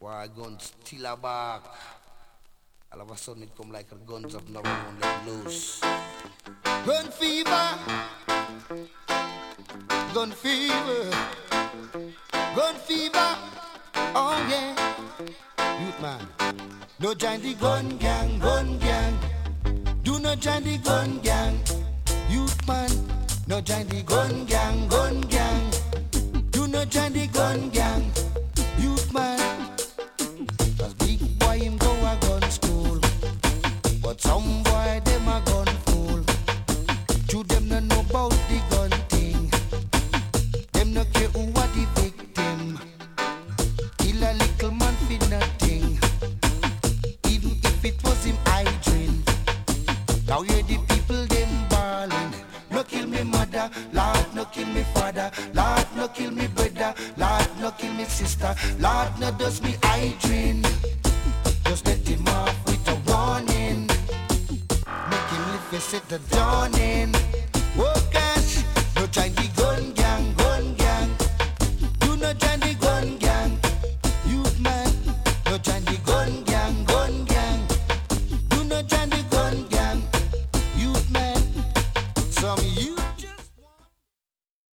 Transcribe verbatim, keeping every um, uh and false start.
Why guns still a back. All of a sudden it come like a guns of never won't let loose. Gun fever, gun fever, gun fever, oh yeah. Youth man, no join the gun gang, gun gang. Do not join the gun gang. Youth man, no join the gun gang, gun gang. Do not join the gun gang. Youth man, cause big boy him go a gun school, but some boy them a gun fool. To them no know about the gun thing. Them no care who are the victim. Kill a little man for nothing, even if it was him hydrin. Now hear the people them bawling. No kill me mother, Lord, no kill me father, Lord, no kill me brother, Lord, no kill me sister, Lord, no does me hydrin. Just let him off with a warning. Make him live and set the dawning. Oh gosh, no time to